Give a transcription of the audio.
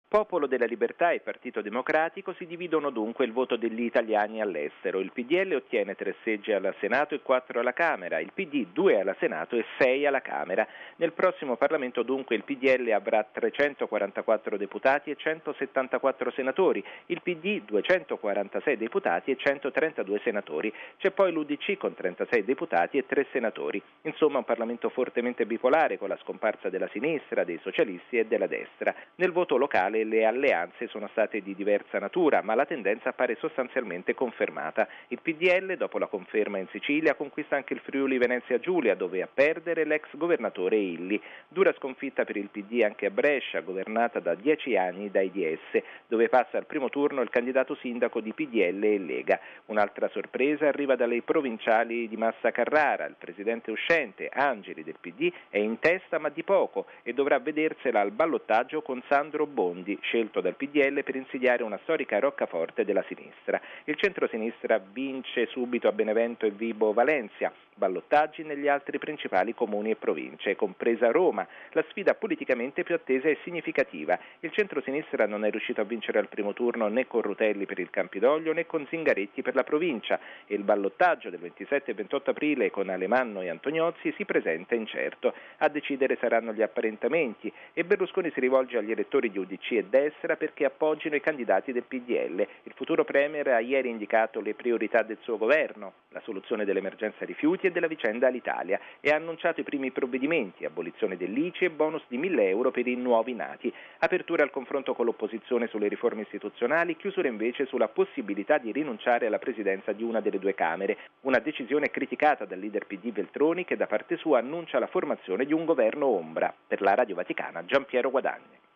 Popolo della Libertà e Partito Democratico si dividono dunque il voto degli italiani all'estero. Il PDL ottiene 3 seggi al Senato e 4 alla Camera, il PD 2 alla Senato e 6 alla Camera. Nel prossimo Parlamento dunque il PDL avrà 344 deputati e 174 senatori, il PD 246 deputati e 132 senatori. C'è poi l'UDC con 36 deputati e 3 senatori. Insomma un Parlamento fortemente bipolare con la scomparsa della sinistra, dei socialisti e della destra. Nel voto locale le alleanze sono state di diversa natura, ma la tendenza appare sostanzialmente confermata. Il PDL, dopo la conferma in Sicilia, conquista anche il Friuli Venezia Giulia, dove a perdere l'ex governatore Illy. Dura sconfitta per il PD anche a Brescia, governata da 10 anni dai DS, dove passa al primo turno il candidato sindaco di PDL e Lega. Un'altra sorpresa arriva dalle provinciali di Massa Carrara. Il presidente uscente, Angeli del PD, è in testa ma di poco e dovrà vedersela al ballottaggio con Sandro Bondi, scelto dal PDL per insediare una storica roccaforte della sinistra. Il centro-sinistra vince subito a Benevento e Vibo Valencia, ballottaggi negli altri principali comuni e province, compresa Roma. La sfida politicamente più attesa è significativa. Il centro-sinistra non è riuscito a vincere al primo turno né con Rutelli per il Campidoglio né con Zingaretti per la provincia e il ballottaggio del 27 e 28 aprile con Alemanno e Antoniozzi si presenta incerto. A decidere saranno gli apparentamenti e Berlusconi si rivolge agli elettori di UDC e destra perché appoggino i candidati del PDL. Il futuro premier ha ieri indicato le priorità del suo governo, la soluzione dell'emergenza rifiuti e della vicenda Alitalia, e ha annunciato i primi provvedimenti, abolizione dell'ICI e bonus di 1.000 euro per i nuovi nati, apertura al confronto con l'opposizione sulle riforme istituzionali, chiusura invece sulla possibilità di rinunciare alla presidenza di una delle due Camere, una decisione criticata dal leader PD Veltroni che da parte sua annuncia la formazione di un governo ombra. Per la Radio Vaticana Giampiero Guadagni.